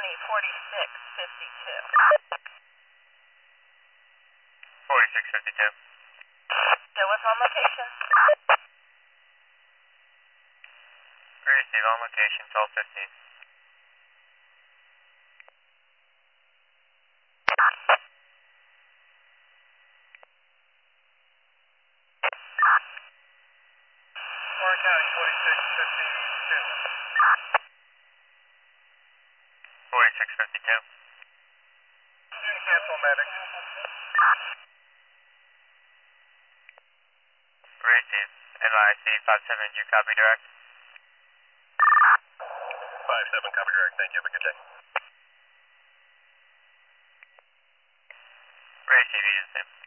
4652. 4652. Show us on location. Receive on location, 1215. Warren County, 4652. 4652. Cancel medic. Receive. NYC 57, you copy direct? 57, copy direct. Thank you. Have a good day. Receive, you the same.